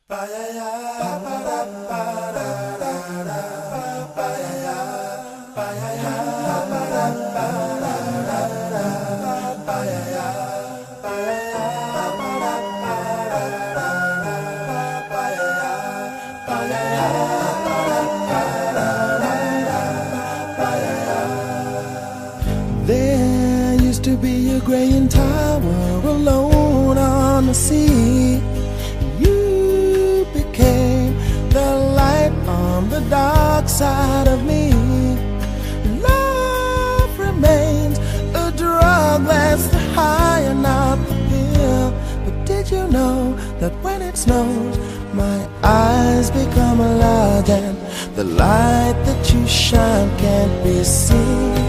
There used to be a graying tower alone on the sea. You became the light on the dark side of me. Love remains a drug that's the high and not the pill. But did you know that when it snows, my eyes become large and the light that you shine can't be seen?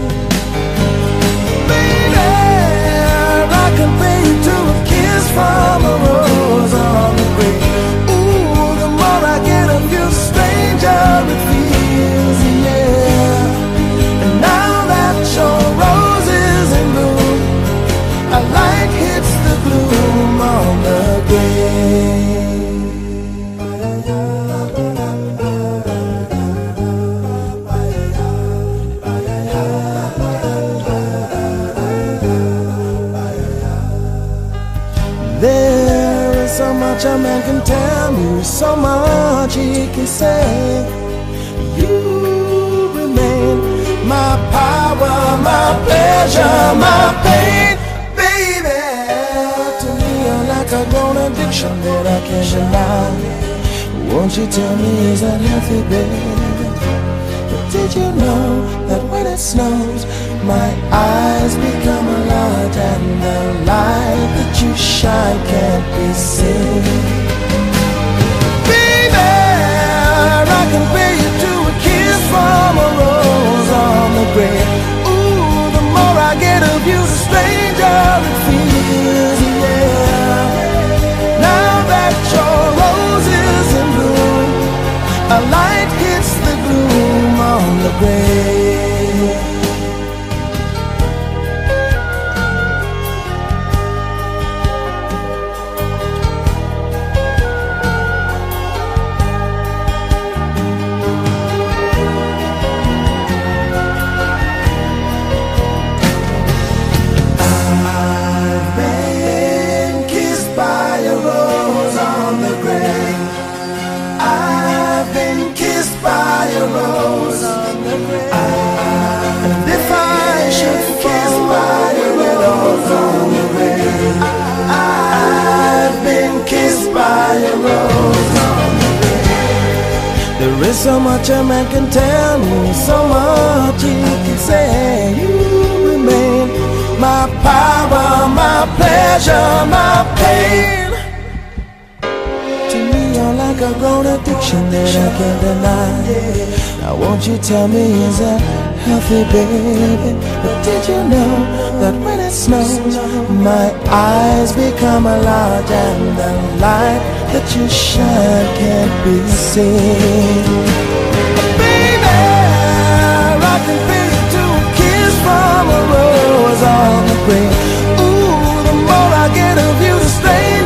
I compare you to a kiss from a rose on the grave. Ooh, the more I get of you, the stranger it feels, yeah. And now that your rose is in bloom, a light hits the gloom on the grave. There is so much a man can tell me, so much he can say. You remain my power, my pleasure, my pain, baby. To me you're like a grown addiction that I can't deny. Won't you tell me, is that healthy, baby? But did you know that when it snows, my eyes become large and the light that you shine can't be seen? Baby, I compare you to a kiss from a rose on the grave. Ooh, the more I get of you, the stranger it feels, yeah. Now that your rose is in bloom, a light hits the gloom on the grave. There is so much a man can tell me, so much he can say. You remain my power, my pleasure, my pain. To me you're like a grown addiction that I can't deny. Now won't you tell me, is that healthy, baby? But did you know that when it snows, my eyes become large and the light that you shine can't be seen? Baby, I compare you to a kiss from a rose on the grave. Ooh, the more I get of you, the stranger